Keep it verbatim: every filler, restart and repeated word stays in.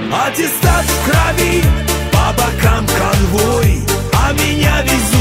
Аттестат в крови, по бокам конвой, а меня везут